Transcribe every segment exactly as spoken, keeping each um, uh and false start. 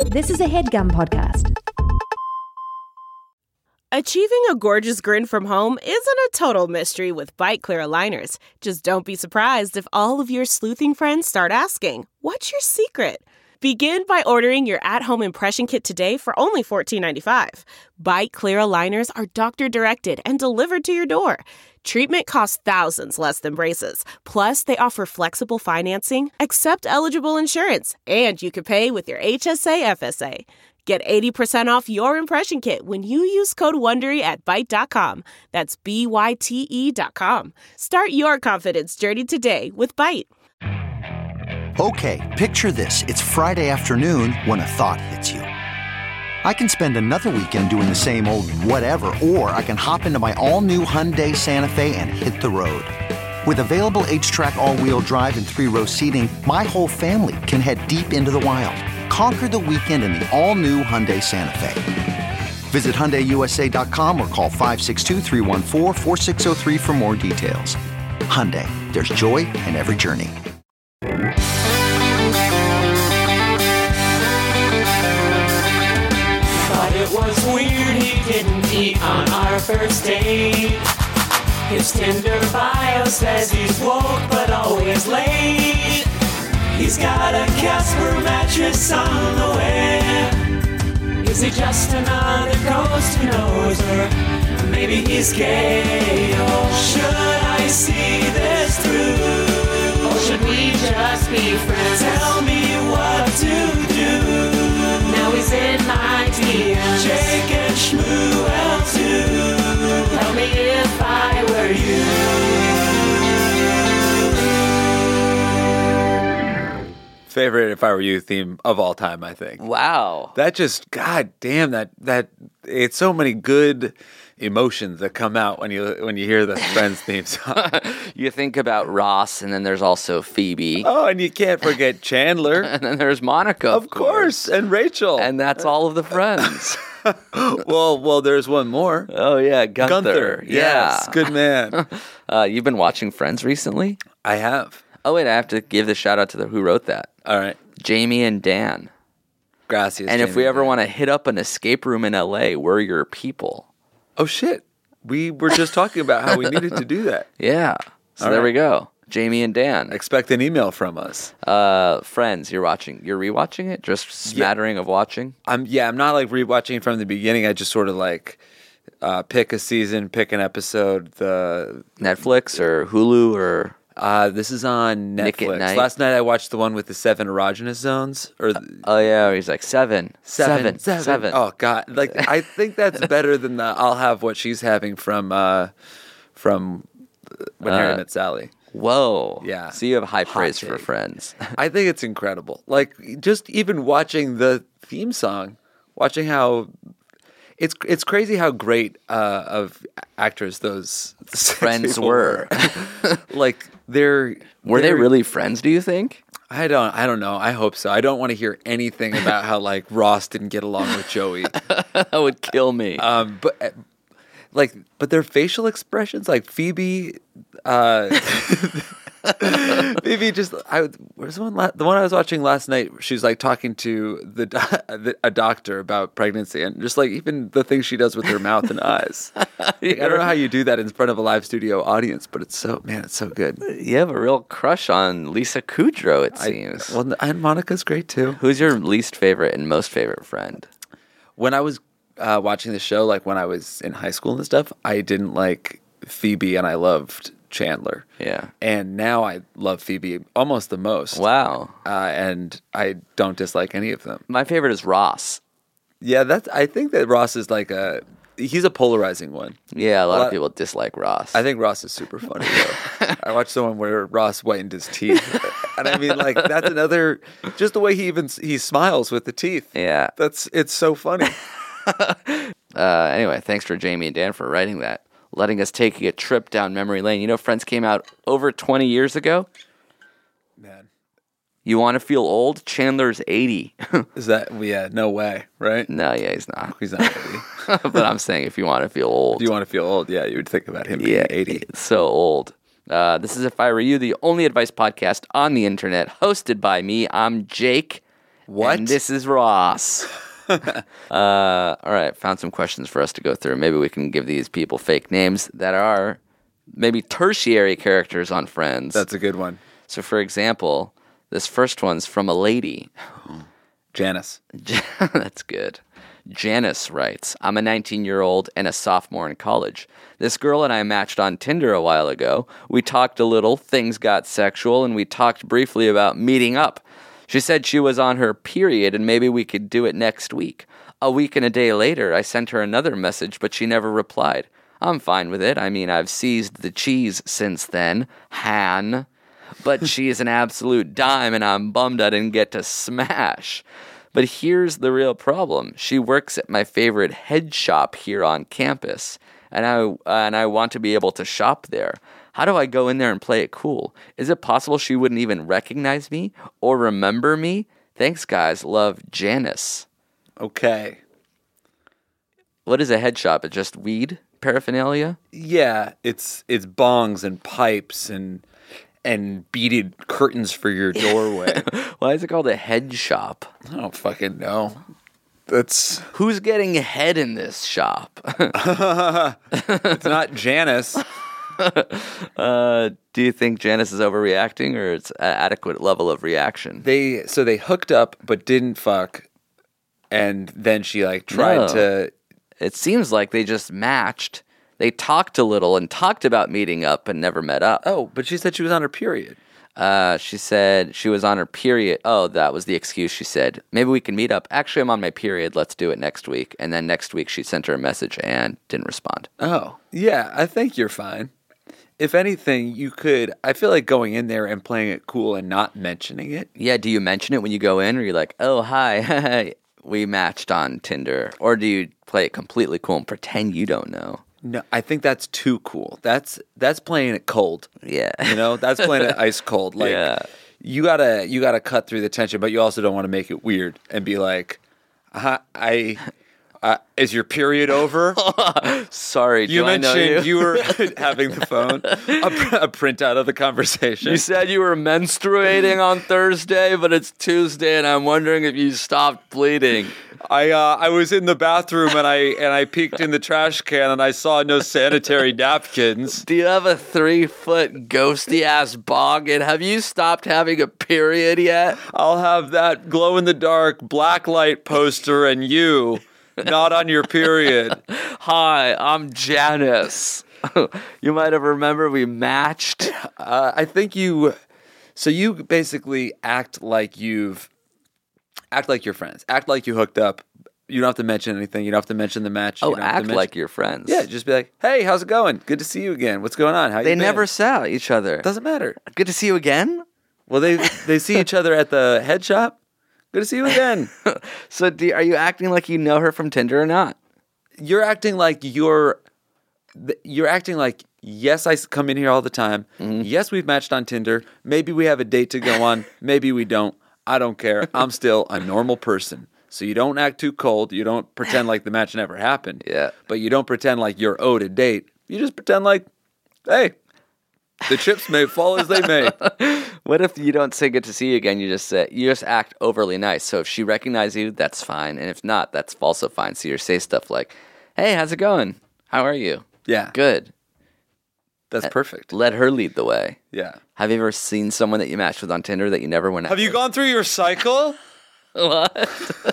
This is a HeadGum podcast. Achieving a gorgeous grin from home isn't a total mystery with Byte Clear aligners. Just don't be surprised if all of your sleuthing friends start asking, "What's your secret?" Begin by ordering your at-home impression kit today for only fourteen ninety-five. Byte Clear aligners are doctor-directed and delivered to your door. Treatment costs thousands less than braces. Plus, they offer flexible financing, accept eligible insurance, and you can pay with your H S A F S A. Get eighty percent off your impression kit when you use code WONDERY at byte dot com. That's B Y T E dot com. Start your confidence journey today with Byte. Okay, picture this. It's Friday afternoon when a thought hits you. I can spend another weekend doing the same old whatever, or I can hop into my all-new Hyundai Santa Fe and hit the road. With available H-Track all-wheel drive and three-row seating, my whole family can head deep into the wild. Conquer the weekend in the all-new Hyundai Santa Fe. Visit Hyundai U S A dot com or call five six two, three one four, four six zero three for more details. Hyundai, there's joy in every journey. Thought it was weird he didn't eat on our first date. His Tinder bio says he's woke but always late. He's got a Casper mattress on the way. Is he just another ghost who knows, or maybe he's gay? Or should I see this through? Or should we just be friends? Tell me what to do. Now he's in my D Ms. Jake and Shmuel too. Tell me if I were you. Favorite If I Were You theme of all time, I think. Wow. That just, god damn, that, that, it's so many good emotions that come out when you when you hear the Friends theme song. You think about Ross, and then there's also Phoebe. Oh, and you can't forget Chandler. And then there's Monica, Of, of course. and Rachel. And that's all of the Friends. well, well, there's one more. Oh, yeah, Gunther. Gunther, yes, Yeah. good man. uh, you've been watching Friends recently? I have. Oh, wait, I have to give the shout out to the who wrote that. All right. Jamie and Dan. Gracias. And Jamie if we ever Dan. want to hit up an escape room in L A, we're your people. Oh, shit. We were just talking about how we needed to do that. Yeah. So All there right. we go. Jamie and Dan. Expect an email from us. Uh, Friends, you're watching. You're rewatching it? Just smattering of watching? I'm yeah, I'm not like rewatching from the beginning. I just sort of like uh, pick a season, pick an episode. The Netflix or Hulu or... uh, this is on Nick at Netflix. Night? Last night I watched the one with the seven erogenous zones. Or the, Oh, yeah, he's like, seven. seven, Seven. Seven. Oh God! Like I think that's better than the "I'll have what she's having" from uh, from When Harry Uh, Met Sally. Whoa. Yeah. So you have high Hot praise for take. Friends. I think it's incredible. Like just even watching the theme song, watching how it's it's crazy how great uh, of actors those Friends people were. like they're Were they they're- really friends, do you think? I don't I don't know. I hope so. I don't want to hear anything about how like Ross didn't get along with Joey. That would kill me. Um, but uh, like, but their facial expressions, like Phoebe, uh, Phoebe just I where's the one la- the one I was watching last night. She was like talking to the, do- the a doctor about pregnancy, and just like even the things she does with her mouth and eyes. Like, I don't know how you do that in front of a live studio audience, but it's so man, it's so good. You have a real crush on Lisa Kudrow, it I- seems. well, and Monica's great too. Who's your least favorite and most favorite friend? When I was uh, watching the show, like when I was in high school and stuff, I didn't like Phoebe, and I loved Chandler. Yeah. And now I love Phoebe almost the most. Wow. Uh, and I don't dislike any of them. My favorite is Ross. Yeah, that's. I think that Ross is like a. He's a polarizing one. Yeah, a lot Well, of people dislike Ross. I think Ross is super funny though. I watched the one where Ross whitened his teeth, and I mean, like that's another. Just the way he even he smiles with the teeth. Yeah. That's it's so funny. Uh, anyway, thanks for Jamie and Dan for writing that, letting us take a trip down memory lane. You know, Friends came out over twenty years ago. Man, You want to feel old? Chandler's eighty. is that? Yeah, no way, right? No, yeah, he's not. He's not eighty. But I'm saying if you want to feel old. Do you want to feel old? Yeah, you would think about him being Yeah, eighty. it's so old. Uh, this is If I Were You, the only advice podcast on the internet, hosted by me. I'm Jake, What? And this is Ross. uh, all right, found some questions for us to go through. Maybe we can give these people fake names that are maybe tertiary characters on Friends. That's a good one. So, for example, this first one's from a lady. Janice. That's good. Janice writes, I'm a nineteen-year-old and a sophomore in college. This girl and I matched on Tinder a while ago. We talked a little, things got sexual, and we talked briefly about meeting up. She said she was on her period and maybe we could do it next week. A week and a day later, I sent her another message, but she never replied. I'm fine with it. I mean, I've seized the cheese since then. Han. But she's an absolute dime, and I'm bummed I didn't get to smash. But here's the real problem. She works at my favorite head shop here on campus, and I uh, and I want to be able to shop there. How do I go in there and play it cool? Is it possible she wouldn't even recognize me or remember me? Thanks, guys. Love, Janice. Okay. What is a head shop? It's just weed paraphernalia? Yeah, it's it's bongs and pipes and and beaded curtains for your doorway. Why is it called a head shop? I don't fucking know. That's Who's getting head in this shop? it's not Janice. uh, do you think Janice is overreacting, or it's an adequate level of reaction? They so they hooked up but didn't fuck, and then she like tried No. to. It seems like they just matched. They talked a little and talked about meeting up and never met up. Oh, but she said she was on her period. Uh, she said she was on her period. Oh, that was the excuse. She said, maybe we can meet up. Actually, I'm on my period. Let's do it next week. And then next week she sent her a message and didn't respond. Oh, yeah, I think you're fine. If anything, you could. I feel like going in there and playing it cool and not mentioning it. Yeah, do you mention it when you go in, or you're like, oh, hi, we matched on Tinder? Or do you play it completely cool and pretend you don't know? No, I think that's too cool. That's that's playing it cold. Yeah. You know, that's playing it ice cold. Like Yeah. you gotta you gotta cut through the tension, but you also don't want to make it weird and be like, uh, I. Uh, is your period over? Sorry, do You I know mentioned you? you were having the phone, a, pr- a printout of the conversation. You said you were menstruating on Thursday, but it's Tuesday, and I'm wondering if you stopped bleeding. I uh, I was in the bathroom and I and I peeked in the trash can and I saw no sanitary napkins. Do you have a three-foot ghosty-ass bog, and have you stopped having a period yet? I'll have that glow in the dark black light poster and you not on your period. Hi, I'm Janice. You might have remembered we matched. Uh, I think you. So you basically act like you've. Act like you're friends. Act like you hooked up. You don't have to mention anything. You don't have to mention the match. You Oh, don't have to act mention- like you're friends. Yeah, just be like, "Hey, how's it going? Good to see you again. What's going on? How you They been?" never saw each other. Doesn't matter. Good to see you again? Well, they they see each other at the head shop. Good to see you again. So do, are you acting like you know her from Tinder or not? You're acting like you're. You're acting like yes, I s- come in here all the time. Mm-hmm. Yes, we've matched on Tinder. Maybe we have a date to go on. Maybe we don't. I don't care. I'm still a normal person. So you don't act too cold. You don't pretend like the match never happened. Yeah. But you don't pretend like you're owed a date. You just pretend like, hey, the chips may fall as they may. What if you don't say good to see you again? You just say you just act overly nice. So if she recognizes you, that's fine, and if not, that's also fine. So you say stuff like, "Hey, how's it going? How are you? Yeah. Good." That's perfect. Let her lead the way. Yeah. Have you ever seen someone that you matched with on Tinder that you never went out Have you with? gone through your cycle? What?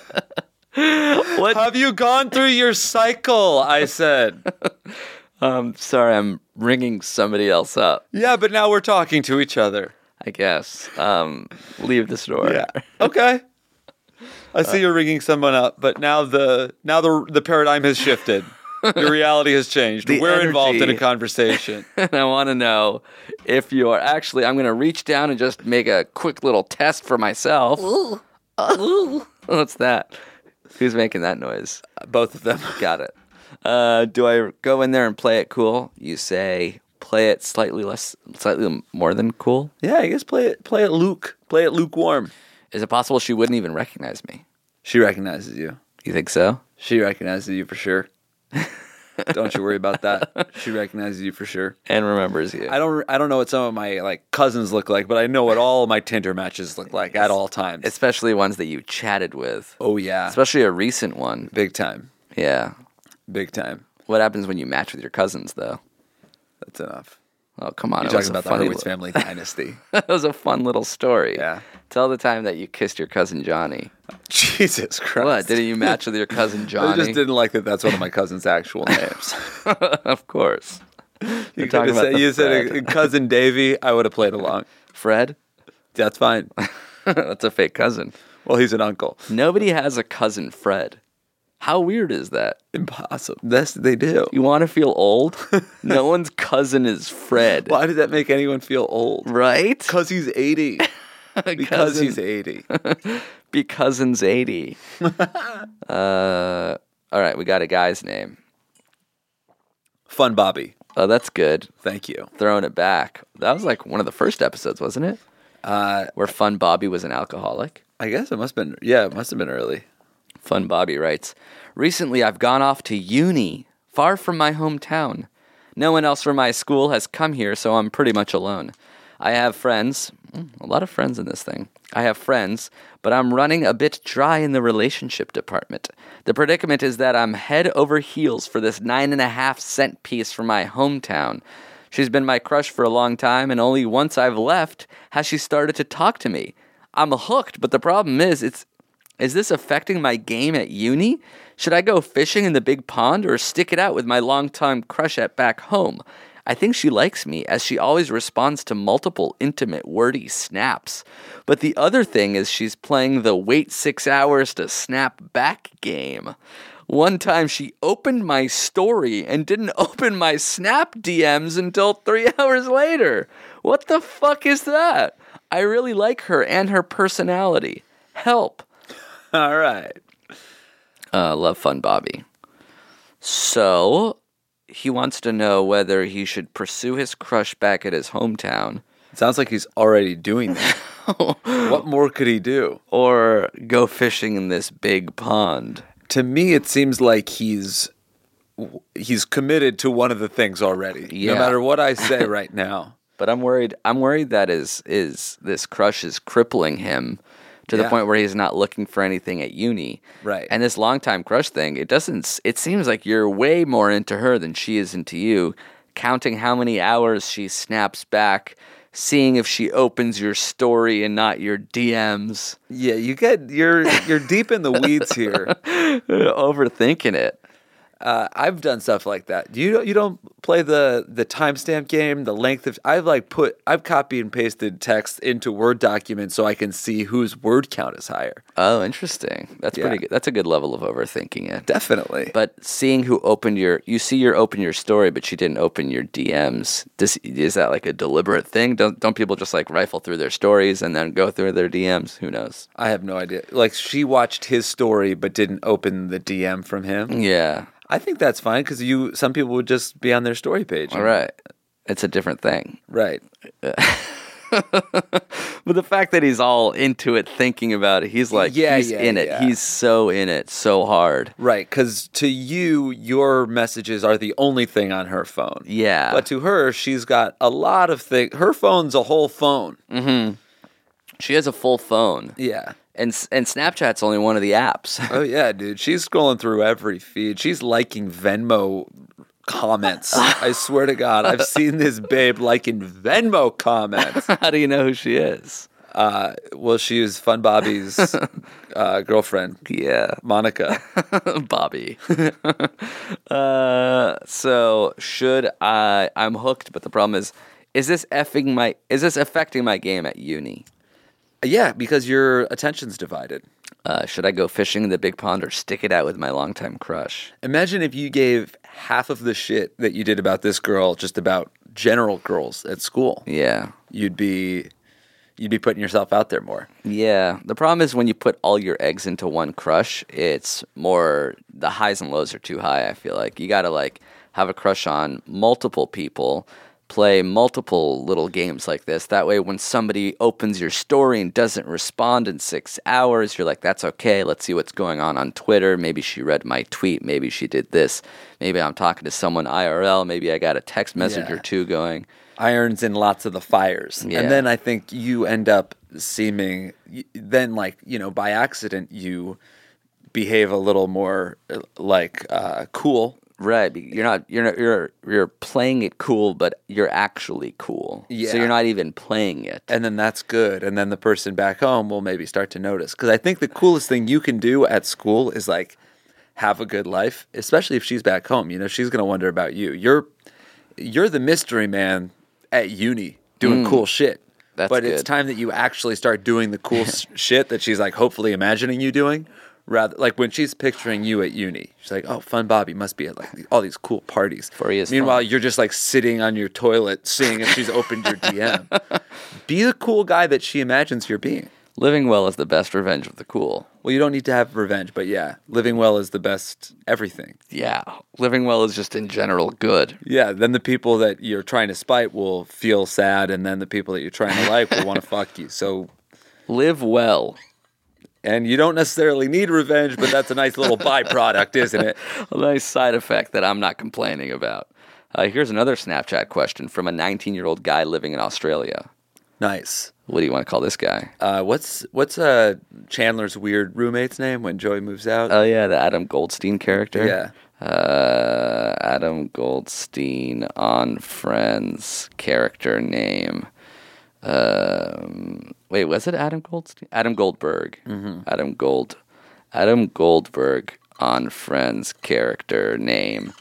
What? Have you gone through your cycle? I said. Um, sorry, I'm ringing somebody else up. Yeah, but now we're talking to each other. I guess. Um, leave the store. Yeah. Okay. I see you're ringing someone up, but now the now the the paradigm has shifted. Your reality has changed. The We're involved in a energy. conversation. And I want to know if you're actually. I'm going to reach down and just make a quick little test for myself. Ooh. Ooh. What's that? Who's making that noise? Both of them. Got it. Uh, do I go in there and play it cool? You say play it slightly less, slightly more than cool. Yeah, I guess play it play it Luke. Play it lukewarm. Is it possible she wouldn't even recognize me? She recognizes you. You think so? She recognizes you for sure. Don't you worry about that. She recognizes you for sure. And remembers you. I don't I don't know what some of my like cousins look like, but I know what all my Tinder matches look like at all times. Especially ones that you chatted with. Oh yeah. Especially a recent one. Big time. Yeah. Big time. What happens when you match with your cousins, though? That's enough. Oh, come on. You're it was talking a about the funny Hurwitz li- family dynasty. That was a fun little story. Yeah. Tell the time that you kissed your cousin Johnny. Jesus Christ. What? Didn't you match with your cousin Johnny? I just didn't like that that's one of my cousin's actual names. Of course. You We're could talking have about said, the you said Fred. a, cousin Davy, I would have played along. Fred? That's fine. That's a fake cousin. Well, he's an uncle. Nobody has a cousin Fred. How weird is that? Impossible. Yes, they do. You want to feel old? No one's cousin is Fred. Why did that make anyone feel old? Right? Because he's eighty. Because Cousin- he's eighty. Because eighty. uh, all right, we got a guy's name. Fun Bobby. Oh, that's good. Thank you. Throwing it back. That was like one of the first episodes, wasn't it? Uh, Where Fun Bobby was an alcoholic. I guess it must have been, yeah, it must have been early. Fun Bobby writes, recently I've gone off to uni, far from my hometown. No one else from my school has come here, so I'm pretty much alone. I have friends, a lot of friends in this thing. I have friends, but I'm running a bit dry in the relationship department. The predicament is that I'm head over heels for this nine and a half cent piece from my hometown. She's been my crush for a long time, and only once I've left has she started to talk to me. I'm hooked, but the problem is, it's Is this affecting my game at uni? Should I go fishing in the big pond or stick it out with my longtime crush at back home? I think she likes me, as she always responds to multiple intimate, wordy snaps. But the other thing is she's playing the wait six hours to snap back game. One time she opened my story and didn't open my Snap D Ms until three hours later. What the fuck is that? I really like her and her personality. Help. All right. Uh, love Fun Bobby. So, he wants to know whether he should pursue his crush back at his hometown It sounds like he's already doing that. What more could he do? or go fishing in this big pond. To me, it seems like he's he's committed to one of the things already. Yeah. No matter what I say right now. But I'm worried. I'm worried that is is this crush is crippling him to the Yeah. point where he's not looking for anything at uni. Right. And this longtime crush thing, it doesn't. It seems like you're way more into her than she is into you. Counting how many hours she snaps back, seeing if she opens your story and not your D Ms. Yeah, you get you're you're deep in the weeds here. Overthinking it. Uh, I've done stuff like that. You don't you don't play the the timestamp game, the length of. I've like put I've copied and pasted text into Word documents so I can see whose word count is higher. Oh, interesting. That's Yeah. pretty good. That's a good level of overthinking it. Definitely. But seeing who opened your, you see your open your story, but she didn't open your D Ms. Does, is that like a deliberate thing? Don't don't people just like rifle through their stories and then go through their D Ms? Who knows? I have no idea. Like she watched his story but didn't open the D M from him. Yeah. I think that's fine because you some people would just be on their story page. All right. It's a different thing. Right. But the fact that he's all into it, thinking about it, he's like, Yeah, he's yeah, in it. yeah. He's so in it, so hard. Right, because to you, your messages are the only thing on her phone. Yeah. But to her, she's got a lot of things. Her phone's a whole phone. Mm-hmm. She has a full phone. Yeah. And and Snapchat's only one of the apps. Oh, yeah, dude. She's scrolling through every feed. She's liking Venmo comments. I swear to God, I've seen this babe liking Venmo comments. How do you know who she is? Uh, well, she is Fun Bobby's uh, girlfriend, Yeah. Monica. Bobby. uh, so should I? I'm hooked, but the problem is, is this effing my? Is this affecting my game at uni? Yeah, because your attention's divided. Uh, should I go fishing in the big pond or stick it out with my longtime crush? Imagine if you gave half of the shit that you did about this girl just about general girls at school. Yeah. You'd be you'd be putting yourself out there more. Yeah. The problem is when you put all your eggs into one crush, it's more the highs and lows are too high. I feel like you got to like have a crush on multiple people play multiple little games like this. That way, when somebody opens your story and doesn't respond in six hours, you're like, that's okay. Let's see what's going on on Twitter. Maybe she read my tweet. Maybe she did this. Maybe I'm talking to someone I R L. Maybe I got a text message Yeah. or two going. Irons in lots of the fires. Yeah. And then I think you end up seeming, then like, you know, by accident, you behave a little more uh, like uh, cool. Right, you're not you're not, you're you're playing it cool, but you're actually cool. Yeah. So you're not even playing it. And then that's good. And then the person back home will maybe start to notice. Because I think the coolest thing you can do at school is like have a good life, especially if she's back home. You know, she's going to wonder about you. You're you're the mystery man at uni doing Mm. cool shit. That's but it's good. time that you actually start doing the cool s- shit that she's like hopefully imagining you doing. Rather, like when she's picturing you at uni, she's like, "Oh, fun Bobby must be at like all these cool parties." For he is Meanwhile, fun. you're just like sitting on your toilet, seeing if she's opened your D M. Be the cool guy that she imagines you're being. Living well is the best revenge of the cool. Well, you don't need to have revenge, but yeah, living well is the best everything. Yeah, living well is just in general good. Yeah, then the people that you're trying to spite will feel sad, and then the people that you're trying to like will want to fuck you. So, Live well. and you don't necessarily need revenge, but that's a nice little byproduct, isn't it? A nice side effect that I'm not complaining about. Uh, here's another Snapchat question from a nineteen-year-old guy living in Australia. Nice. What do you want to call this guy? Uh, what's what's uh, Chandler's weird roommate's name when Joey moves out? Oh, yeah, the Adam Goldstein character. Yeah. Uh, Adam Goldstein on Friends character name. Um, wait, was it Adam Goldstein? Adam Goldberg. Mm-hmm. Adam Gold. Adam Goldberg on Friends character name.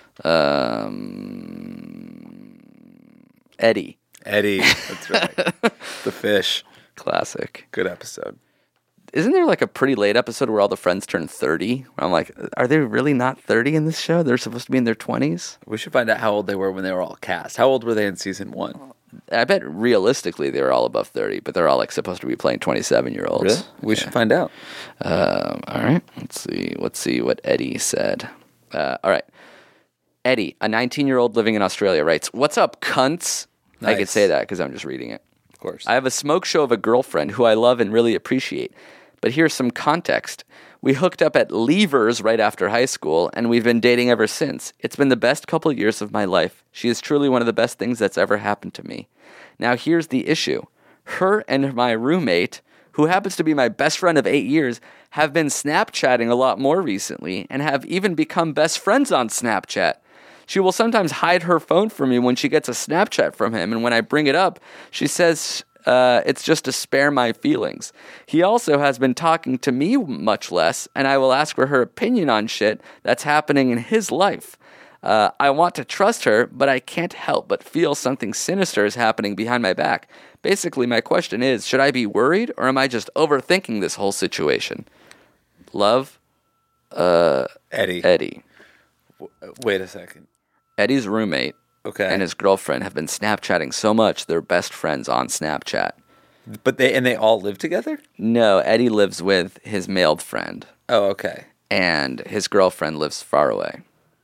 Um, Eddie. Eddie. That's right. The fish. Classic. Good episode. Isn't there like a pretty late episode where all the friends turn thirty? Where I'm like, are they really not thirty in this show? They're supposed to be in their twenties? We should find out how old they were when they were all cast. How old were they in season one? I bet realistically they were all above thirty, but they're all like supposed to be playing twenty-seven-year-olds. We should find out. Um, all right. Let's see. Let's see what Eddie said. Uh, all right. Eddie, a nineteen-year-old living in Australia, writes, "What's up, cunts?" I could Nice. say that because I'm just reading it. Of course. I have a smoke show of a girlfriend who I love and really appreciate. But here's some context. We hooked up at Leavers right after high school, and we've been dating ever since. It's been the best couple years of my life. She is truly one of the best things that's ever happened to me. Now here's the issue. Her and my roommate, who happens to be my best friend of eight years, have been Snapchatting a lot more recently and have even become best friends on Snapchat. She will sometimes hide her phone from me when she gets a Snapchat from him, and when I bring it up, she says uh, it's just to spare my feelings. He also has been talking to me much less, and I will ask for her opinion on shit that's happening in his life. Uh, I want to trust her, but I can't help but feel something sinister is happening behind my back. Basically, my question is, should I be worried, or am I just overthinking this whole situation? Love, uh, Eddie. Eddie. Wait a second. Eddie's roommate Okay. and his girlfriend have been Snapchatting so much they're best friends on Snapchat. But they and they all live together? No, Eddie lives with his male friend, Oh, okay. and his girlfriend lives far away.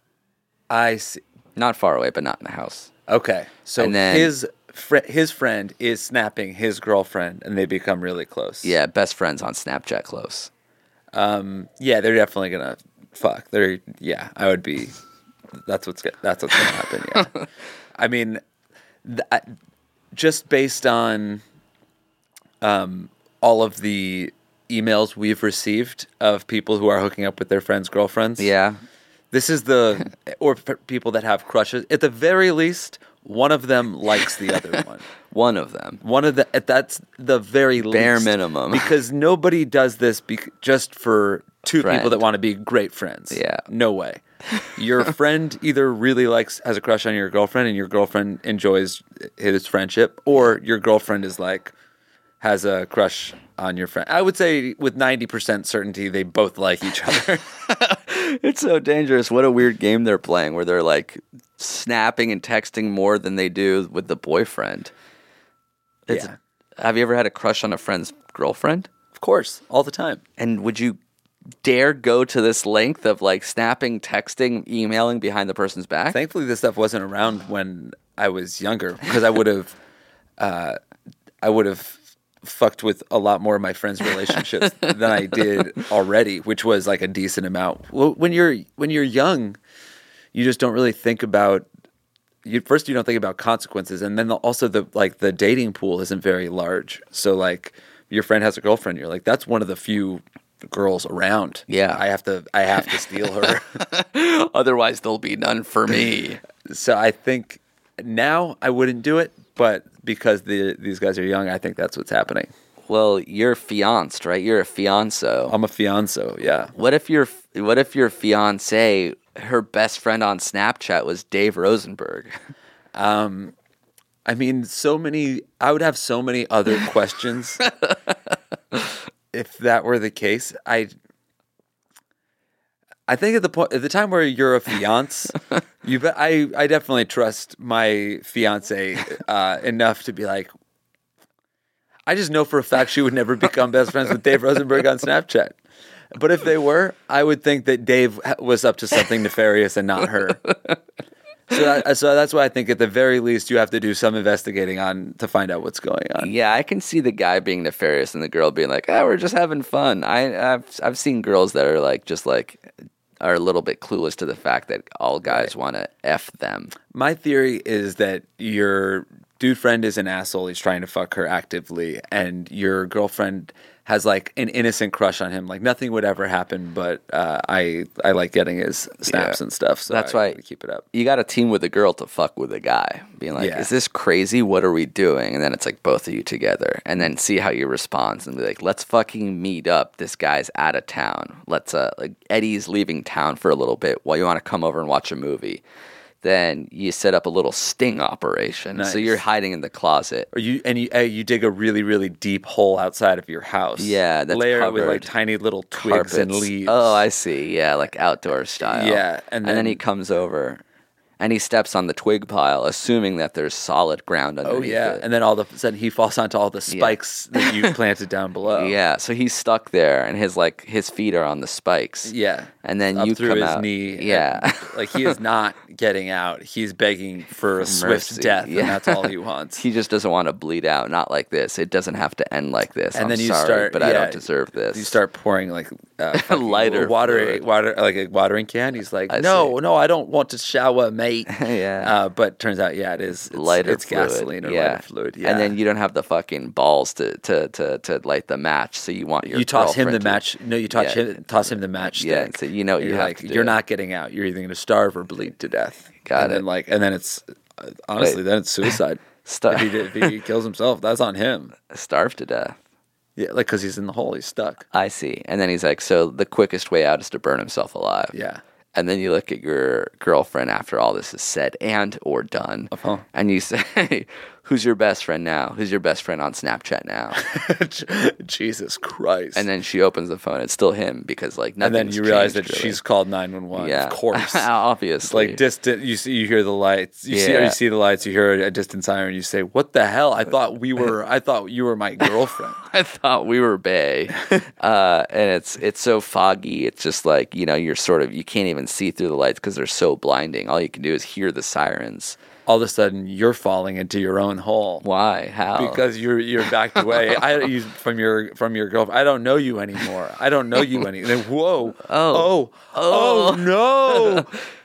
I see. Not far away, but not in the house. Okay. So And then- his fr- his friend is snapping his girlfriend, and they become really close. Yeah, best friends on Snapchat close. Yeah, they're definitely gonna fuck. They're yeah. I would be. That's what's go- that's what's gonna happen. Yeah. I mean, th- I, just based on um all of the emails we've received of people who are hooking up with their friends' girlfriends. Yeah. This is the or p- people that have crushes. At the very least, one of them likes the other one. One of them. One of the that's the very Bare least. minimum. Because nobody does this bec just for two Friend. people that want to be great friends. Yeah. No way. Your friend either really likes has a crush on your girlfriend and your girlfriend enjoys his friendship, or your girlfriend is like has a crush on your friend. I would say with ninety percent certainty they both like each other. It's so dangerous. What a weird game they're playing where they're like snapping and texting more than they do with the boyfriend. It's, Yeah. Have you ever had a crush on a friend's girlfriend? Of course, all the time. And would you dare go to this length of like snapping, texting, emailing behind the person's back? Thankfully, this stuff wasn't around when I was younger because I would have, uh, I would have fucked with a lot more of my friends' relationships than I did already, which was like a decent amount. Well, when you're when you're young, you just don't really think about. You first you don't think about consequences, and then the, also the like the dating pool isn't very large. So like your friend has a girlfriend, you're like that's one of the few girls around. Yeah, I have to I have to steal her. Otherwise, there'll be none for me. So I think now I wouldn't do it, but because the these guys are young, I think that's what's happening. Well, you're fianced, right? You're a fianso. I'm a fianso, yeah. What if your What if your fiance, her best friend on Snapchat was Dave Rosenberg? Um, I mean, so many. I would have so many other questions if that were the case. I. I think at the point, at the time where you're a fiance, you. Be, I. I definitely trust my fiance uh, enough to be like. I just know for a fact she would never become best friends with Dave Rosenberg on Snapchat. But if they were, I would think that Dave was up to something nefarious and not her. So, that, so that's why I think at the very least you have to do some investigating on to find out what's going on. Yeah, I can see the guy being nefarious and the girl being like, "Oh, we're just having fun." I, I've I've seen girls that are like just like are a little bit clueless to the fact that all guys want to F them. My theory is that your dude friend is an asshole. He's trying to fuck her actively, and your girlfriend has like an innocent crush on him. Like nothing would ever happen, but uh, I I like getting his snaps Yeah. and stuff. So That's I, why I keep it up. You got to team with a girl to fuck with a guy, being like, Yeah. "Is this crazy? What are we doing?" And then it's like both of you together, and then see how he responds, and be like, "Let's fucking meet up. This guy's out of town. Let's uh, like Eddie's leaving town for a little bit. While you want to come over and watch a movie." Then you set up a little sting operation. Nice. So you're hiding in the closet. Or you and you uh, you dig a really really deep hole outside of your house. Yeah, that's layer it with like covered. tiny little twigs and Carpets. leaves. Oh, I see. Yeah, like outdoor style. Yeah, and and then, then- he comes over, and he steps on the twig pile, assuming that there's solid ground Oh underneath yeah, it. and then all of a sudden he falls onto all the spikes that you planted down below. Yeah, so he's stuck there, and his like his feet are on the spikes. Yeah, and then up you through come his out. knee. Yeah, and, like he is not getting out. He's begging for a swift mercy. death, Yeah. and that's all he wants. he just doesn't want to bleed out. Not like this. It doesn't have to end like this. and I'm then you sorry, start, but I yeah, don't deserve this. You start pouring like uh, fucking Lighter water, fluid. water, like a watering can. He's like, I no, see. no, I don't want to shower, mate. Yeah. uh, but turns out, yeah, it is it's, lighter It's fluid. gasoline or yeah. lighter fluid. Yeah, And then you don't have the fucking balls to to to, to light the match, so you want your you toss him the girlfriend to- match. No, you toss Yeah. him, toss him the match. Yeah, stick. so you know what you you're have like, to do. you're not getting out. You're either going to starve or bleed to death. Got and it. Then like, and then it's uh, honestly, Wait. then it's suicide. Star- if, he did, if he kills himself, that's on him. starve to death. Yeah, like because he's in the hole, he's stuck. I see. And then he's like, so the quickest way out is to burn himself alive. Yeah. And then you look at your girlfriend after all this is said and or done, Uh-huh. and you say, "Who's your best friend now? Who's your best friend on Snapchat now?" Jesus Christ. And then she opens the phone. It's still him because like and nothing's then you realize that changed, really. she's called nine one one. yeah, Of course. It's obviously. like distant. You see, you hear the lights. You see, Yeah. you see the lights. You hear a distant siren. You say, "What the hell? I thought we were. I thought you were my girlfriend." I thought we were bae, uh, and it's it's so foggy. It's just like you know you're sort of you can't even see through the lights because they're so blinding. All you can do is hear the sirens. All of a sudden, you're falling into your own hole. Why? How? Because you're you're backed away. I you, from your from your girlfriend. I don't know you anymore. I don't know you any. Then, whoa! Oh. oh! Oh! no!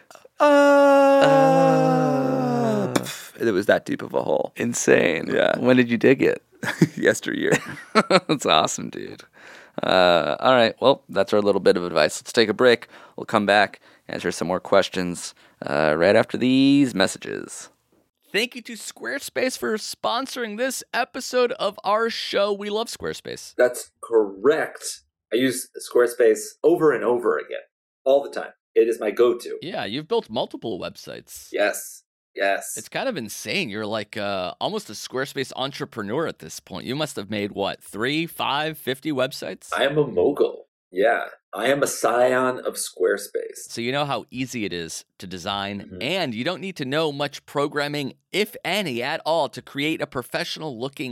Uh, pff, it was that deep of a hole. Insane. Yeah. When did you dig it? Yesteryear. That's awesome, dude. Uh, all right. Well, that's our little bit of advice. Let's take a break. We'll come back, answer some more questions uh, right after these messages. Thank you to Squarespace for sponsoring this episode of our show. We love Squarespace. That's correct. I use Squarespace over and over again, all the time. It is my go-to. Yeah, you've built multiple websites. Yes, yes. It's kind of insane. You're like uh, almost a Squarespace entrepreneur at this point. You must have made, what, three, five, fifty websites? I am a mogul. Yeah, I am a scion of Squarespace. So you know how easy it is to design, Mhm. and you don't need to know much programming, if any, at all, to create a professional-looking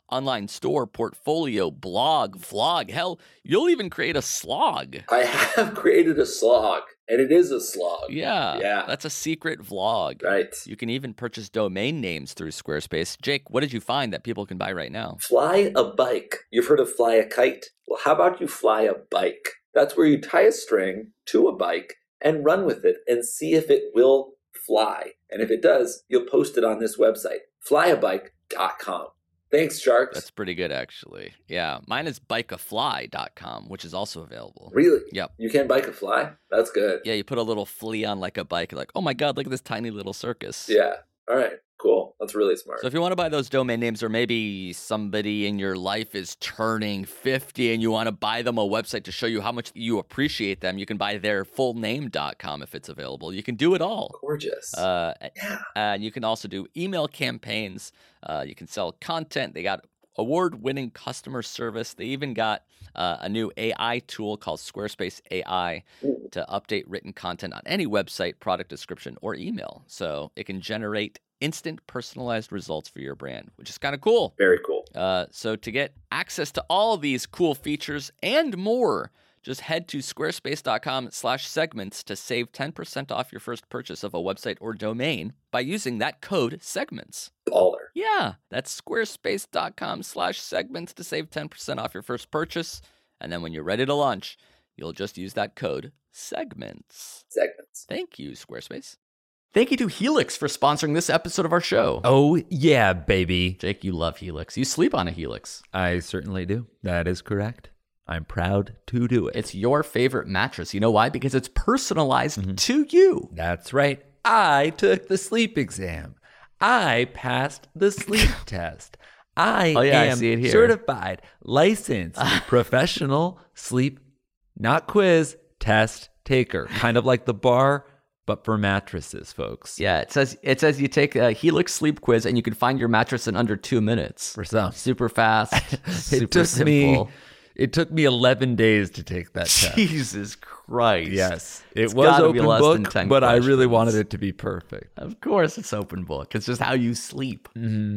online store, portfolio, blog, vlog. Hell, you'll even create a slog. I have created a slog, and it is a slog. Yeah, Yeah. That's a secret vlog. Right. You can even purchase domain names through Squarespace. Jake, what did you find that people can buy right now? Fly a bike. You've heard of fly a kite? Well, how about you fly a bike? That's where you tie a string to a bike and run with it and see if it will fly. And if it does, you'll post it on this website, fly a bike dot com. Thanks, Sharks. That's pretty good, actually. Yeah, mine is bike a fly dot com, which is also available. Really? Yep. You can bike a fly? That's good. Yeah, you put a little flea on like a bike, like, oh my God, look at this tiny little circus. Yeah. All right. Cool. That's really smart. So if you want to buy those domain names, or maybe somebody in your life is turning fifty and you want to buy them a website to show you how much you appreciate them, you can buy their full name dot com if it's available. You can do it all. Gorgeous. Uh, yeah. And you can also do email campaigns. Uh, you can sell content. They got award-winning customer service. They even got uh, a new A I tool called Squarespace A I Ooh. to update written content on any website, product description, or email. So it can generate instant personalized results for your brand, which is kind of cool. Very cool. Uh, so to get access to all these cool features and more, just head to squarespace.com slash segments to save ten percent off your first purchase of a website or domain by using that code segments. Baller. Yeah, that's squarespace.com slash segments to save ten percent off your first purchase. And then when you're ready to launch, you'll just use that code segments. Segments. Thank you, Squarespace. Thank you to Helix for sponsoring this episode of our show. Oh, yeah, baby. Jake, you love Helix. You sleep on a Helix. I certainly do. That is correct. I'm proud to do it. It's your favorite mattress. You know why? Because it's personalized Mm-hmm. to you. That's right. I took the sleep exam. I passed the sleep test. I Oh, yeah, I am see it here. certified, licensed, professional sleep, not quiz, test taker. Kind of like the bar, but for mattresses, folks. Yeah, it says it says you take a Helix sleep quiz and you can find your mattress in under two minutes. For some. Super fast, super it took simple. me it took me eleven days to take that test. Jesus Christ. Yes. It It's was gotta be open less than book, ten but I really questions. wanted it to be perfect. Of course it's open book. It's just how you sleep.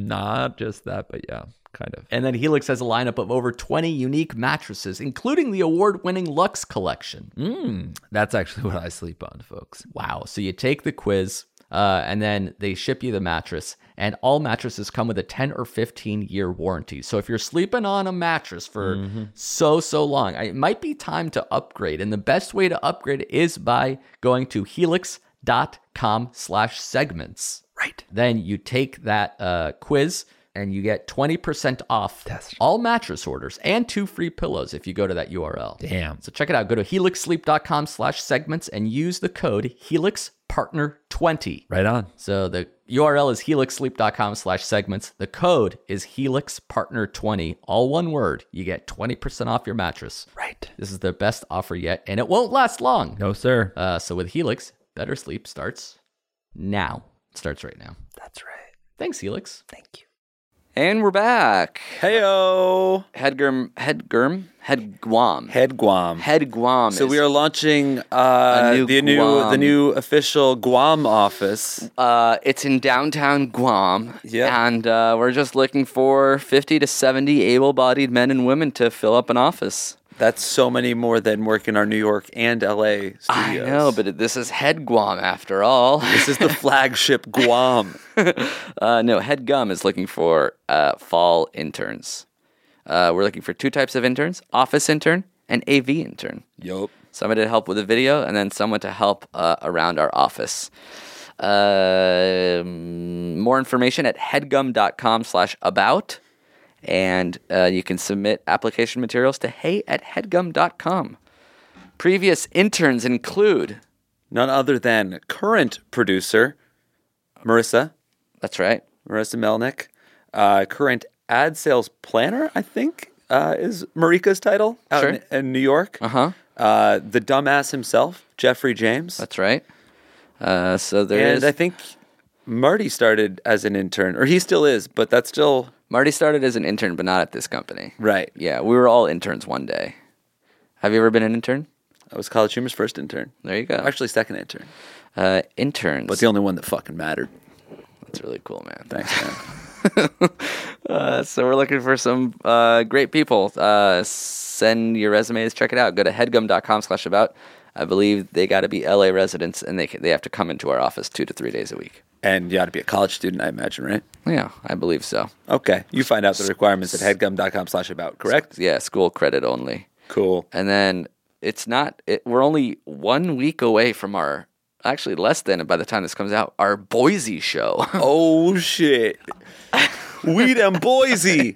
Not just that, but yeah, kind of. And then Helix has a lineup of over twenty unique mattresses, including the award-winning Luxe collection. Mm, that's actually what I sleep on, folks. Wow. So you take the quiz, uh, and then they ship you the mattress, and all mattresses come with a ten or fifteen year warranty. So if you're sleeping on a mattress for Mm-hmm. so, so long, it might be time to upgrade. And the best way to upgrade is by going to helix.com slash segments. Right. Then you take that uh, quiz, and you get twenty percent off That's- all mattress orders and two free pillows if you go to that U R L. Damn. So check it out. Go to helixsleep.com slash segments and use the code HelixPartner twenty. Right on. So the U R L is helixsleep.com slash segments. The code is HelixPartner twenty. All one word. You get twenty percent off your mattress. Right. This is the best offer yet, and it won't last long. No, sir. Uh, so with Helix, better sleep starts now. It starts right now. That's right. Thanks, Helix. Thank you. And we're back. Heyo, Headgum, Headgum, Headguam. Head Guam. Head Guam. So is, we are launching uh, A new the new Guam. the new official Guam office. Uh, it's in downtown Guam. Yeah. And uh, we're just looking for fifty to seventy able-bodied men and women to fill up an office. That's so many more than work in our New York and L A studios. I know, but this is Head Guam after all. this is the flagship Guam. uh, no, Head Gum is looking for uh, fall interns. Uh, we're looking for two types of interns: office intern and A V intern. Yup. Somebody to help with the video, and then someone to help uh, around our office. Uh, more information at headgum.com slash about. And uh, you can submit application materials to hey at headgum dot com. Previous interns include... None other than current producer Marissa, That's right. Marissa Melnick, uh, current ad sales planner, I think, uh, is Marika's title out Sure. in, in New York. Uh-huh. Uh, the dumbass himself, Jeffrey James. That's right. Uh, so there and is... I think Marty started as an intern, or he still is, but that's still Marty started as an intern, but not at this company. right. Yeah, we were all interns one day. Have you ever been an intern? I was College Humor's first intern. There you go. Actually, second intern, Uh, interns. but the only one that fucking mattered. That's really cool, man. Thanks, man. Uh, so we're looking for some uh, great people. Uh, send your resumes. Check it out. Go to headgum.com slash about. I believe they got to be L A residents, and they they have to come into our office two to three days a week. And you ought to be a college student, I imagine, right? Yeah, I believe so. Okay. You find out the requirements at headgum.com slash about, correct? Yeah, school credit only. Cool. And then it's not, it, we're only one week away from our, actually less than, by the time this comes out, our Boise show. Oh, shit. We them Boise.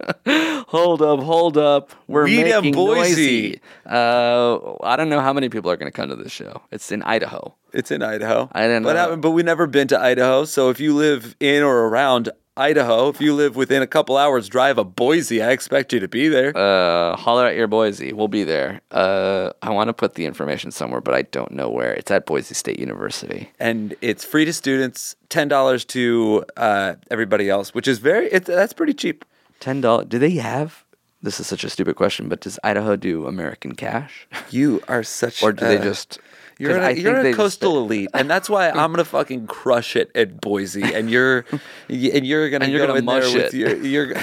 Hold up, hold up. We're We them making Boise. noisy. Uh, I don't know how many people are going to come to this show. It's in Idaho. It's in Idaho. I didn't but, know. I- but we've never been to Idaho. So if you live in or around Idaho, if you live within a couple hours drive of Boise, I expect you to be there. Uh, holler at your Boise. We'll be there. Uh, I want to put the information somewhere, but I don't know where. It's at Boise State University. And it's free to students, ten dollars to uh, everybody else, which is very, it, that's pretty cheap. ten dollars. Do they have? This is such a stupid question, but does Idaho do American cash? You are such Or do they uh, just... You're, 'cause an, I you're think a they just- coastal elite, and that's why I'm gonna fucking crush it at Boise, and you're and you're gonna And you're go gonna in there mush with it. your. You're,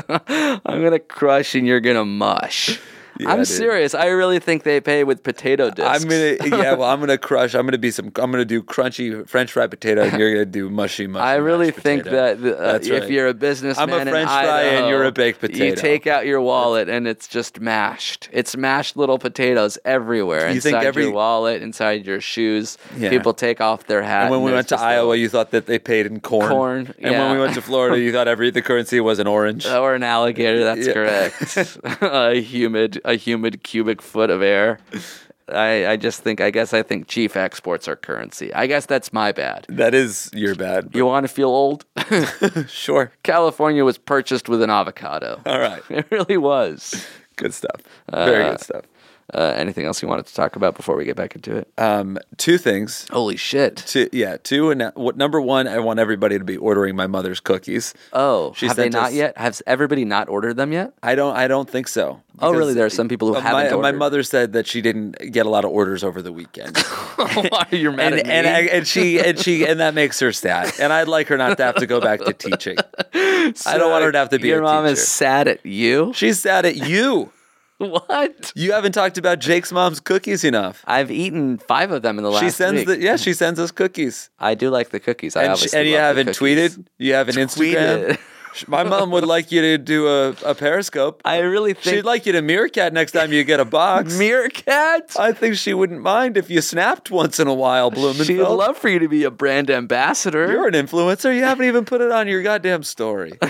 I'm gonna crush and you're gonna mush. Yeah, I'm dude. serious. I really think they pay with potato discs. I'm gonna yeah. Well, I'm gonna crush. I'm gonna be some. I'm gonna do crunchy French fried potato, and you're gonna do mushy mushy. I really mashed think potato. that the, uh, That's if right. you're a businessman, I'm a French in fry and Idaho, you're a baked You potato. take out your wallet and it's just mashed. It's mashed little potatoes everywhere You inside think every- your wallet, inside your shoes. Yeah. People take off their hat. And when we there's went to just Iowa, little- you thought that they paid in corn. Corn, And when yeah. we went to Florida, you thought every the currency was an orange. or an alligator. That's Yeah. correct. a humid, a humid cubic foot of air. I, I just think. I guess I think chief exports are currency. I guess that's my bad. That is your bad. You want to feel old? Sure. California was purchased with an avocado. All right. It really was. Good stuff. Very good stuff. Uh, anything else you wanted to talk about before we get back into it? Um, two things. Holy shit. Two, yeah, two. And what number one? I want everybody to be ordering my mother's cookies. Oh, She have they sent not us- yet? Has everybody not ordered them yet? I don't. I don't think so. Oh, really? Because, There are some people who uh, haven't my, my ordered. mother said that she didn't get a lot of orders over the weekend. Why are you mad and at me? and, I, and she and she and that makes her sad. And I'd like her not to have to go back to teaching. I don't want her to have to be Your a mom teacher. is sad at you? She's sad at you. What? You haven't talked about Jake's mom's cookies enough. I've eaten five of them in the last She sends week. the yeah. She sends us cookies. I do like the cookies. I And, she, obviously and you love the haven't cookies. tweeted. You haven't Instagram. Tweeted. My mom would like you to do a, a Periscope. I really think She'd like you to meerkat next time you get a box. meerkat. I think she wouldn't mind if you snapped once in a while, Blumenfeld. She'd love for you to be a brand ambassador. You're an influencer. You haven't even put it on your goddamn story.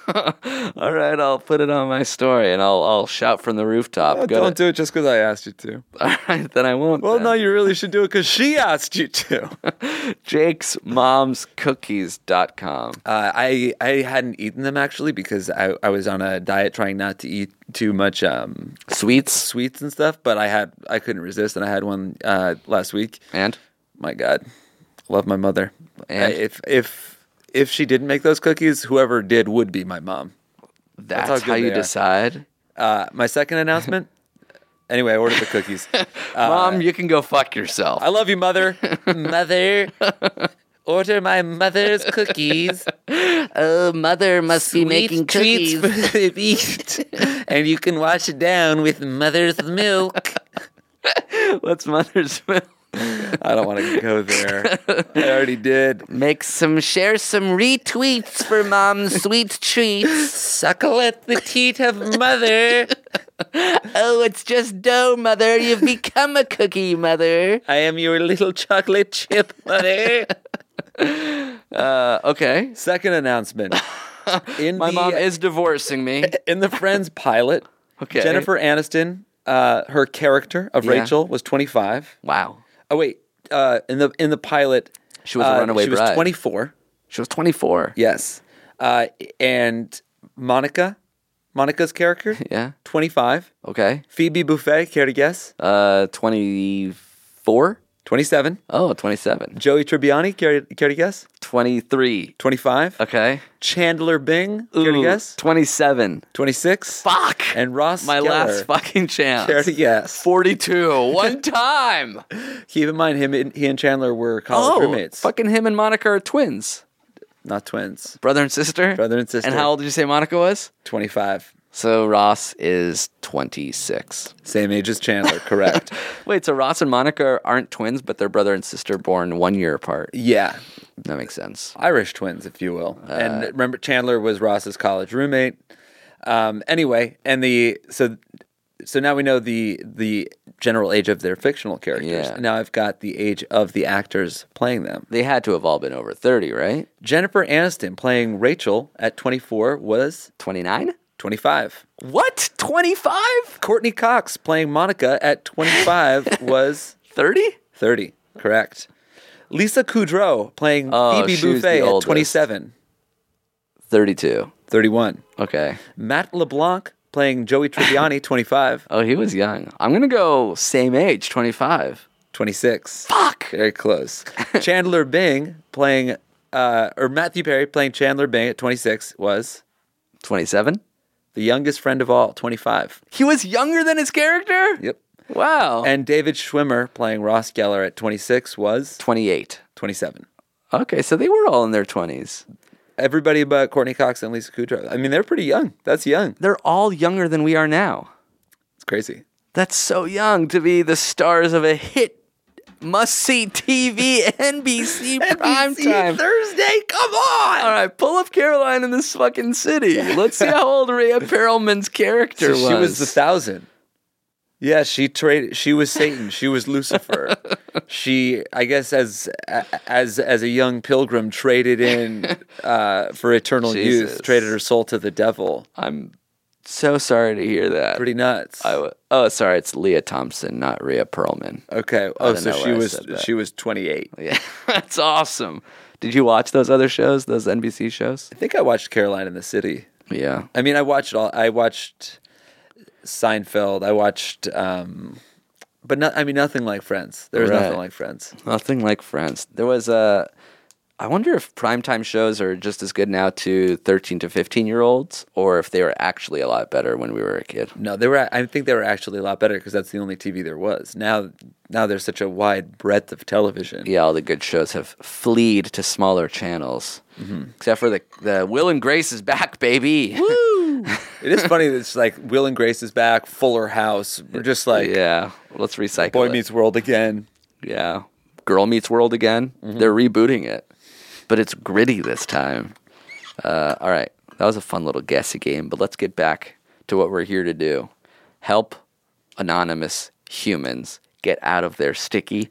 All right, I'll put it on my story and I'll I'll shout from the rooftop. Oh, Go don't to- do it just because I asked you to. All right, then I won't. Well, then. no, you really should do it because she asked you to. Jakes Mom's Cookies dot com. Uh, I I hadn't eaten them actually because I, I was on a diet trying not to eat too much um, Sweets sweets and stuff. But I had I couldn't resist, and I had one uh, last week. and My God, love my mother. And? I- if if if she didn't make those cookies, whoever did would be my mom. that's, how how, good you they are. decide. Uh, my second announcement. Anyway, I ordered the cookies. Mom, you can go fuck yourself. I love you, mother. Mother, order my mother's cookies. Oh, mother must be Sweet treats for the beast. And you can wash it down with mother's milk. What's mother's milk? I don't want to go there. I already did. Make some, share some retweets for Mom's sweet treats. Suckle at the teat of mother. Oh, it's just dough, Mother. You've become a cookie, Mother. I am your little chocolate chip, mother. Uh, okay. Second announcement. In My the, mom is divorcing me. in the Friends pilot. Okay. Jennifer Aniston, uh, her character of Yeah. Rachel was twenty-five. Wow. Oh wait, uh, in the in the pilot, She was a uh, runaway She was bride. twenty-four. She was twenty-four. Yes, uh, and Monica, Monica's character, Yeah. twenty-five. Okay. Phoebe Buffay, care to guess? Uh, twenty-four? twenty-seven. Oh, twenty-seven. Joey Tribbiani, care, care to guess? twenty-three. twenty-five. Okay. Chandler Bing, care to Ooh, guess? twenty-seven. twenty-six. Fuck. And Ross My Geller, last fucking chance. care to guess? forty-two. One time. Keep in mind, him and, he and Chandler were college Oh, roommates. fucking him and Monica are twins. not twins. Brother and sister? Brother and sister. And how old did you say Monica was? twenty-five. So Ross is twenty-six. Same age as Chandler, correct. Wait, so Ross and Monica aren't twins, but they're brother and sister born one year apart. Yeah. That makes sense. Irish twins, if you will. Uh, and remember, Chandler was Ross's college roommate. Um, anyway, and the so so now we know the the general age of their fictional characters. Yeah. Now I've got the age of the actors playing them. They had to have all been over thirty, right? Jennifer Aniston playing Rachel at twenty-four was twenty-nine? twenty-five. What? twenty-five? Courtney Cox playing Monica at twenty-five was thirty? thirty. Correct. Lisa Kudrow playing Oh, Phoebe she was the Buffay at oldest. twenty-seven. thirty-two. thirty-one. Okay. Matt LeBlanc playing Joey Tribbiani, twenty-five. Oh, he was young. I'm going to go same age, twenty-five. twenty-six. Fuck! Very close. Chandler Bing playing, uh, or Matthew Perry playing Chandler Bing at twenty-six was twenty-seven? the youngest friend of all, twenty-five. He was younger than his character? Yep. Wow. And David Schwimmer playing Ross Geller at twenty-six was twenty-eight. twenty-seven. Okay, so they were all in their twenties. Everybody but Courtney Cox and Lisa Kudrow. I mean, they're pretty young. That's young. They're all younger than we are now. It's crazy. That's so young to be the stars of a hit must-see T V N B C primetime Thursday. Come on. All right, pull up Caroline in this fucking city. Let's see how old Rhea Perlman's character So was. she was the thousand. Yeah, she traded. She was Satan. She was Lucifer. She, I guess, as as as a young pilgrim, traded in uh, for eternal Jesus. youth. Traded her soul to the devil. I'm so sorry to hear that. Pretty nuts. I w- oh, sorry, it's Leah Thompson, not Rhea Perlman. Okay. I Oh, don't so know she why I was said that. she was twenty-eight. Yeah, that's awesome. Did you watch those other shows, those N B C shows? I think I watched Caroline in the City. Yeah. I mean, I watched all. I watched Seinfeld. I watched, um, but not. I mean, nothing like Friends. There was Right. nothing like Friends. Nothing like Friends. There was a. I wonder if primetime shows are just as good now to thirteen to fifteen year olds, or if they were actually a lot better when we were a kid. No, they were. I think they were actually a lot better because that's the only T V there was. Now, now there's such a wide breadth of television. Yeah, all the good shows have fleed to smaller channels. Except for the the Will and Grace is back, baby. Woo! It is funny that it's like Will and Grace is back, Fuller House. We're just like yeah, let's recycle Boy it. Meets World again. Yeah, Girl Meets World again. They're rebooting it, but it's gritty this time. Uh, all right, that was a fun little guessy game, but let's get back to what we're here to do: help anonymous humans get out of their sticky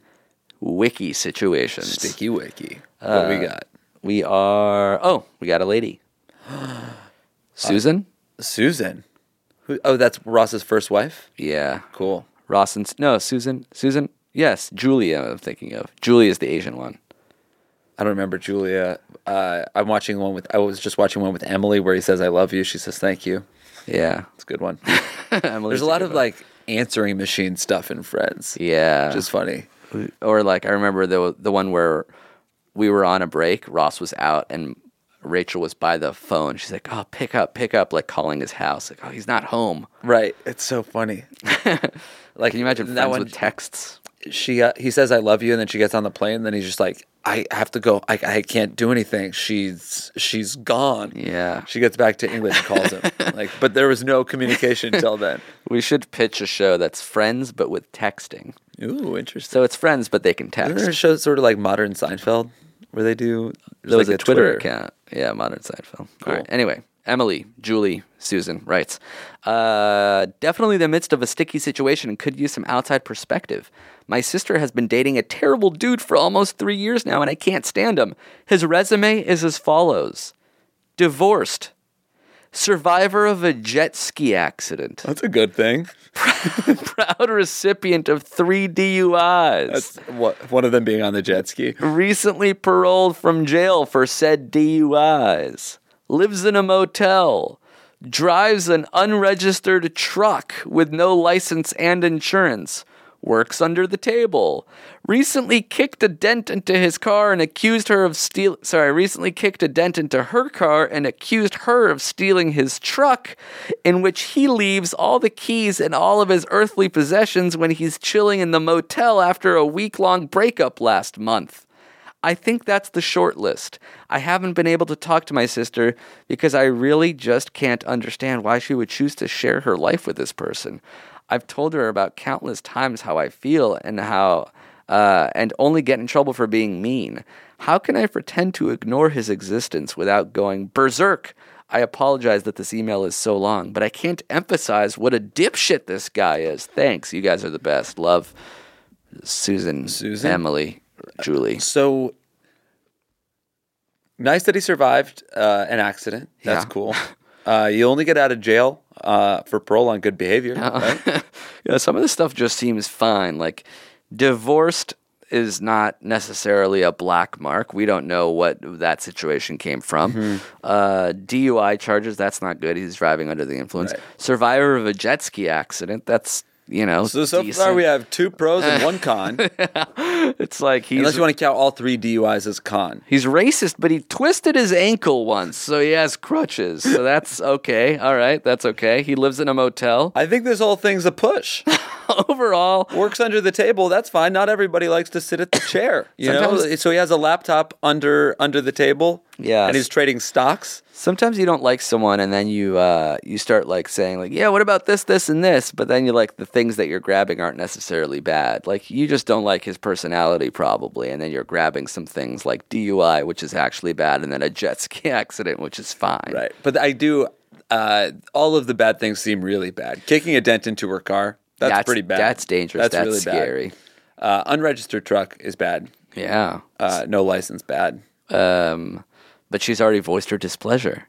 wiki situations. Sticky Wiki. What do we got? We are. Oh, we got a lady. Susan. Susan. Who, oh, that's Ross's first wife? Yeah. Cool. Ross and no Susan. Susan. Yes, Julia. I'm thinking of Julia is the Asian one. I don't remember Julia. Uh, I'm watching one with. I was just watching one with Emily where he says "I love you." She says "Thank you." Yeah. It's a good one. Emily's There's a lot good of one. like answering machine stuff in Friends. Yeah. Which is funny. Or like I remember the the one where we were on a break. Ross was out and Rachel was by the phone. She's like, "Oh, pick up, pick up!" Like calling his house. Like, "Oh, he's not home." Right. It's so funny. Like, Can you imagine that friends one? with texts? She uh, he says "I love you," and then she gets on the plane. And then he's just like, "I have to go. I I can't do anything. She's she's gone." Yeah. She gets back to English and calls him. Like, but there was no communication until then. We should pitch a show that's Friends but with texting. Ooh, interesting. So it's Friends but they can Isn't there a text. show sort of like Modern Seinfeld where they do? There was like a Twitter, account. Yeah, Modern Seinfeld. All right. Anyway, Emily, Julie, Susan writes, uh, definitely in the midst of a sticky situation and could use some outside perspective. My sister has been dating a terrible dude for almost three years now, and I can't stand him. His resume is as follows. Divorced. Survivor of a jet ski accident. That's a good thing. Proud recipient of three D U Is. That's what one of them being on the jet ski. Recently paroled from jail for said D U Is. Lives in a motel. Drives an unregistered truck with no license and insurance. Works under the table. Recently kicked a dent into his car and accused her of steal. Sorry, recently kicked a dent into her car and accused her of stealing his truck, in which he leaves all the keys and all of his earthly possessions when he's chilling in the motel after a week-long breakup last month. I think that's the short list. I haven't been able to talk to my sister because I really just can't understand why she would choose to share her life with this person. I've told her about countless times how I feel and how uh, and only get in trouble for being mean. How can I pretend to ignore his existence without going berserk? I apologize that this email is so long, but I can't emphasize what a dipshit this guy is. Thanks. You guys are the best. Love, Susan, Susan? Emily, Julie. So nice that he survived uh, an accident. That's Yeah. cool. Uh, you only get out of jail uh, for parole on good behavior, right? Yeah, some of this stuff just seems fine. Like, divorced is not necessarily a black mark. We don't know what that situation came from. Mm-hmm. Uh, D U I charges, that's not good. He's driving under the influence. Right. Survivor of a jet ski accident, that's, you know, So so decent. far we have two pros and one con. It's like he's Unless you want to count all three D U Is as con. he's racist, but he twisted his ankle once, so he has crutches. So that's okay. All right, that's okay. He lives in a motel. I think this whole thing's a push. Overall, Works under the table. That's fine. Not everybody likes to sit at the chair. You know. Sometimes- So he has a laptop under under the table. Yes. And he's trading stocks. sometimes you don't like someone, and then you uh, you start like saying like, yeah, what about this, this, and this? But then you like the things that you're grabbing aren't necessarily bad. Like you just don't like his personality probably, and then you're grabbing some things like D U I, which is actually bad, and then a jet ski accident, which is fine. Right. But I do. Uh, all of the bad things seem really bad. Kicking a dent into her car. That's, That's- pretty bad. that's dangerous. That's really scary. Bad. Uh, unregistered truck is bad. Yeah. Uh, no license, bad. Um, but she's already voiced her displeasure.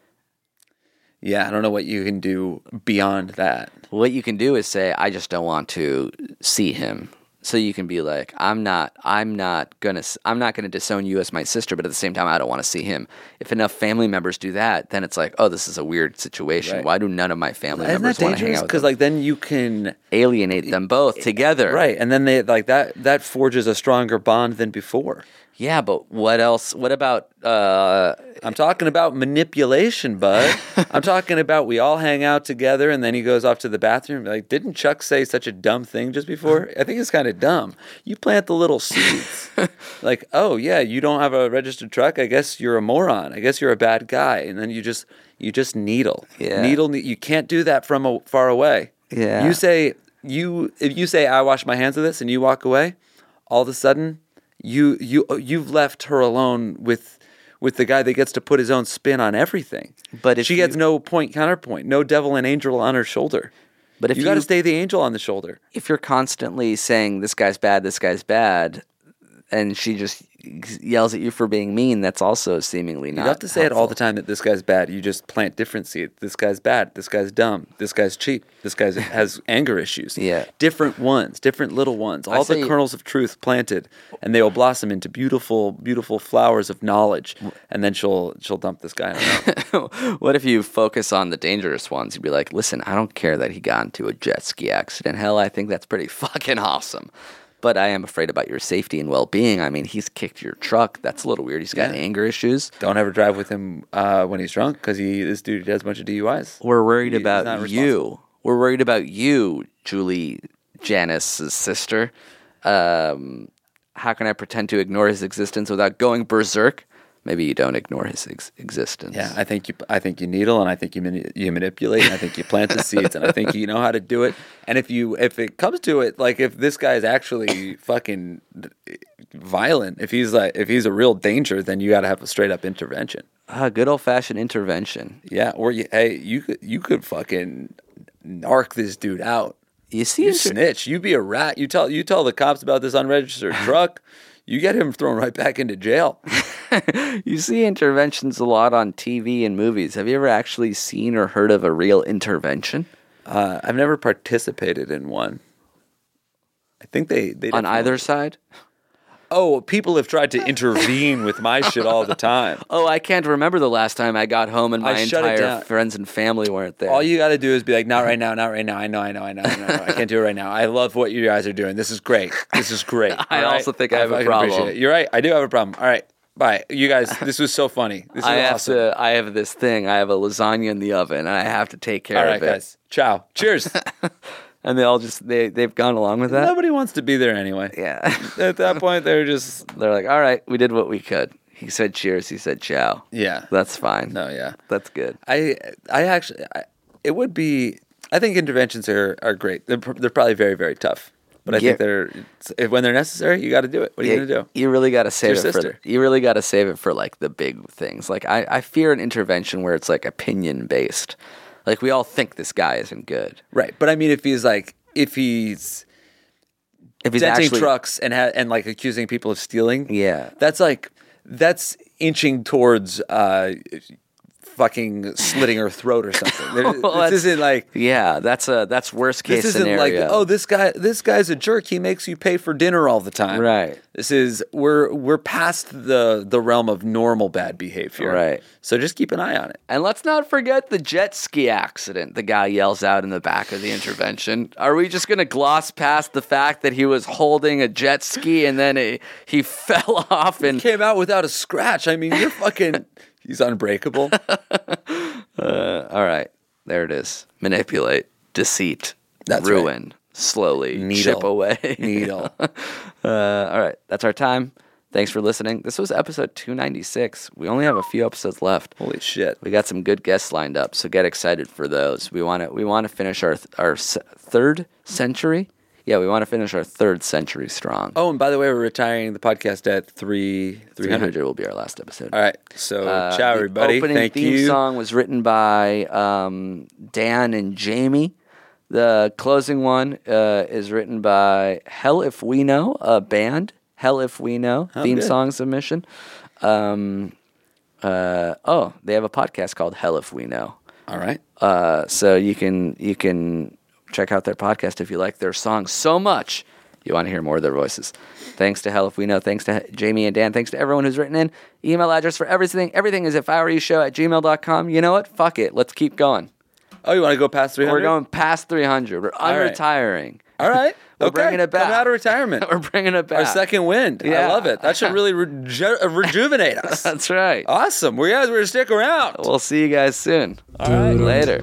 Yeah, I don't know what you can do beyond that. What you can do is say, I just don't want to see him. So you can be like, I'm not, I'm not gonna, I'm not gonna disown you as my sister, but at the same time, I don't want to see him. If enough family members do that, then it's like, oh, this is a weird situation. Right. Why do none of my family Isn't members that want to hang dangerous? out with Because them? like then you can Alienate them both together. right, and then they like that that forges a stronger bond than before. Yeah, but what else? What about? Uh, I'm talking about manipulation, bud. I'm talking about we all hang out together and then he goes off to the bathroom. Like, didn't Chuck say such a dumb thing just before? I think it's kind of dumb. You plant the little seeds. Like, oh yeah, you don't have a registered truck. I guess you're a moron. I guess you're a bad guy. And then you just you just needle. Yeah. Needle. You can't do that from a, far away. Yeah. You say you if you say I wash my hands of this and you walk away, all of a sudden you you you've left her alone with with the guy that gets to put his own spin on everything. But if she you- gets no point counterpoint, no devil and angel on her shoulder. but if you you, got to stay the angel on the shoulder. if you're constantly saying this guy's bad, this guy's bad, and she just yells at you for being mean, that's also seemingly You not. don't have to say it all helpful. the time that this guy's bad. You just plant different seeds. This guy's bad. This guy's dumb. This guy's cheap. This guy has anger issues. Yeah. Different ones, different little ones. All the say- kernels of truth planted, and they will blossom into beautiful, beautiful flowers of knowledge. And then she'll she'll dump this guy on her. What if you focus on the dangerous ones? You'd be like, listen, I don't care that he got into a jet ski accident. Hell, I think that's pretty fucking awesome. But I am afraid about your safety and well-being. I mean, he's kicked your truck. That's a little weird. He's got Yeah. anger issues. Don't ever drive with him uh, when he's drunk because he this dude has a bunch of D U Is. We're worried He's not about responsible. you. We're worried about you, Julie Janice's sister. Um, how can I pretend to ignore his existence without going berserk? Maybe you don't ignore his ex- existence. Yeah, I think you. I think you needle, and I think you mani- you manipulate, and I think you plant the seeds, and I think you know how to do it. And if you, if it comes to it, like if this guy is actually fucking violent, if he's like, if he's a real danger, then you got to have a straight up intervention. Ah, good old-fashioned intervention. Yeah, or you, hey, you could you could fucking narc this dude out. You see, You inter- snitch. You be a rat. You tell you tell the cops about this unregistered truck. You get him thrown right back into jail. you see interventions a lot on T V and movies. Have you ever actually seen or heard of a real intervention? Uh, I've never participated in one. I think they they On definitely- either side? Oh, people have tried to intervene with my shit all the time. Oh, I can't remember the last time I got home and my I shut it entire down. friends and family weren't there. All you got to do is be like, not right now, not right now. I know, I know, I know, I know. I can't do it right now. I love what you guys are doing. This is great. This is great. I All right? also think I have a fucking problem. appreciate it. You're right. I do have a problem. All right. Bye. You guys, this was so funny. This is I have awesome. to. I have this thing. I have a lasagna in the oven, and I have to take care All right, of it. guys. Ciao. Cheers. And they all just, they, they've gone along with that? Nobody wants to be there anyway. Yeah. At that point, they're just... They're like, all right, we did what we could. He said cheers. He said ciao. Yeah. That's fine. No, yeah. That's good. I I actually... I, it would be... I think interventions are, are great. They're, they're probably very, very tough. But I Yeah. think they're... If, when they're necessary, you got to do it. What are you going to do? You really got to save Your it for sister. the, you really got to save it for like the big things. Like I, I fear an intervention where it's like opinion based. Like we all think this guy isn't good. Right. But I mean, if he's like... If he's... If he's denting actually trucks and ha- and like accusing people of stealing, Yeah. that's like that's inching towards uh, fucking slitting her throat or something. There- Well, this that's- isn't like Yeah, that's a that's worst case this isn't scenario. like oh this guy this guy's a jerk. He makes you pay for dinner all the time. Right. This is we're we're past the the realm of normal bad behavior. Right. So just keep an eye on it. And let's not forget the jet ski accident. The guy yells out in the back of the intervention. Are we just going to gloss past the fact that he was holding a jet ski and then it, he fell off and Came out without a scratch. I mean, you're fucking. He's unbreakable. Uh, all right, there it is. Manipulate, deceit, That's ruin, slowly Needle. chip away. Needle. uh, all right, that's our time. Thanks for listening. This was episode two ninety-six. We only have a few episodes left. Holy shit. We got some good guests lined up, so get excited for those. We want to we want to finish our our s- third century. Yeah, we want to finish our third century strong. Oh, and by the way, we're retiring the podcast at three three three hundred. hundred will be our last episode. All right. So, Uh, ciao, the everybody. Opening Thank theme you. song was written by um, Dan and Jamie. The closing one uh, is written by Hell If We Know, a band. Hell If We Know, Oh, theme good. song submission. Um, uh, oh, they have a podcast called Hell If We Know. All right. Uh, so you can you can check out their podcast if you like their songs so much. You want to hear more of their voices. Thanks to Hell If We Know. Thanks to Jamie and Dan. Thanks to everyone who's written in. Email address for everything. Everything is if I were you show at gmail dot com. You know what? Fuck it. Let's keep going. Oh, you want to go past three hundred? We're going past three hundred. We're right. unretiring. All right. We're Okay. bringing it back. Coming out of retirement. We're bringing it back. Our second wind. I Yeah. love it. That should really reju- uh, rejuvenate us. That's right. Awesome. We guys, we're going to stick around. We'll see you guys soon. All right. Later.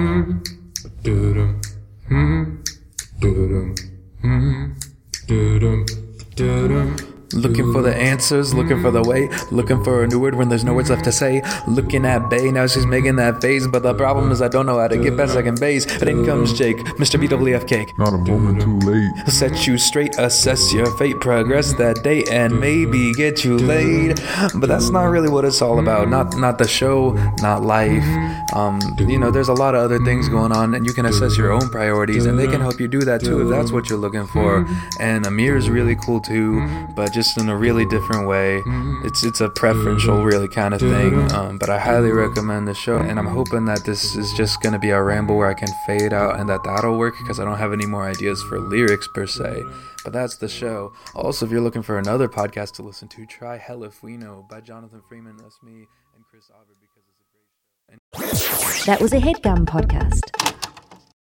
Looking for the answers, looking for the way, looking for a new word when there's no words left to say. Looking at Bay, now she's making that face, but the problem is I don't know how to get past second base. Then comes Jake, Mister B W F cake. Not a moment too late. Set you straight, assess your fate, progress that day, and maybe get you laid. But that's not really what it's all about. Not not the show, not life. Um, you know, there's a lot of other things going on, and you can assess your own priorities, and they can help you do that too if that's what you're looking for. And Amir's really cool too, but just in a really different way. It's it's a preferential really kind of thing. Um, but I highly recommend the show, and I'm hoping that this is just gonna be a ramble where I can fade out and that that'll work because I don't have any more ideas for lyrics per se. But that's the show. Also, if you're looking for another podcast to listen to, try Hell If We Know by Jonathan Freeman. That's me and Chris Auber because it's a great show. And- That was a HeadGum podcast.